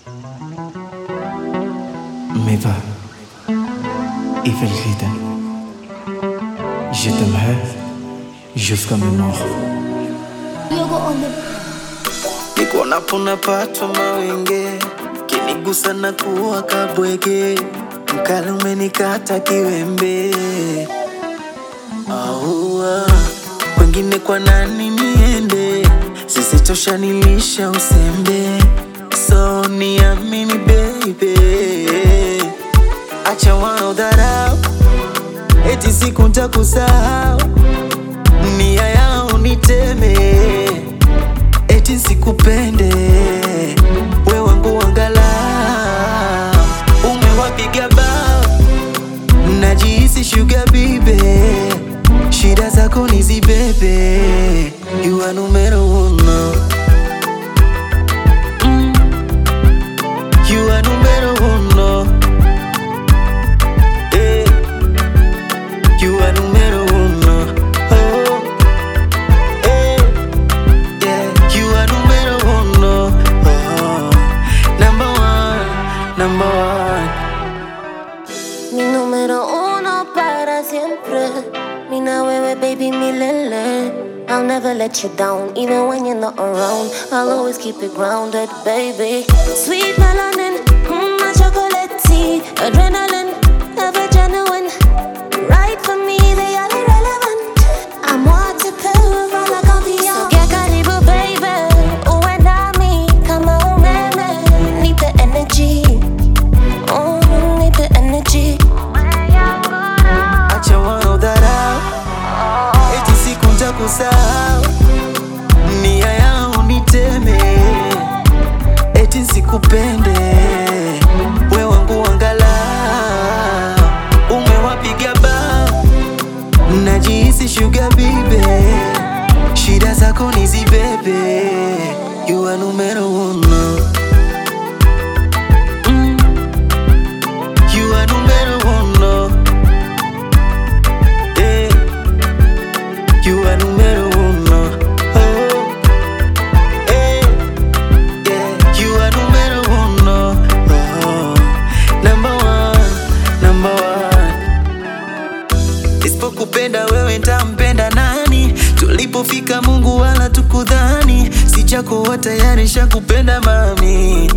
Mais va, il fait le rythme. Je t'aimerai jusqu'à mes morts. Niko napata mawenge, kinigusa na kuwa kabwege, mkali umenikata kiwembe. Wengine kwa nani niende, sisi tosha nilisha usembe. So niamini baby, acha wanaodharau eti siku nitakusahau, nia yao niteme eti sikupende. We wangu angalau umewapiga bao, najihisi sugar baby, shida zako nizibebe. You are numero uno, you are numero uno, eh. You are numero uno, oh, eh, yeah. You are numero uno, oh, number one, number one. Mi número uno para siempre. Mi na wewe baby, mi lele. I'll never let you down, even when you're not around. I'll always keep it grounded, baby. Sweet melanin, my chocolate tea, adrenaline, ever genuine. Right for me, they are irrelevant. I'm waterproof, all I can be on. So get karibu, baby. Uwe nami kama umeme. Need the energy, need the energy. Acha wanaodharau eti siku nitakusahau, nia yao niteme eti sikupende. We wangu angalau umewapiga bao, najihisi sugar baby, shida zako nizibebe. You are numero uno, you are numero uno, eh. You are numero uno, oh, eh, yeah. You are numero uno, oh, number one, number one. Isipokupenda wewe nitampenda nani? Tulipofika Mungu wala tukudhani, si chako wa tayari shakupenda mami.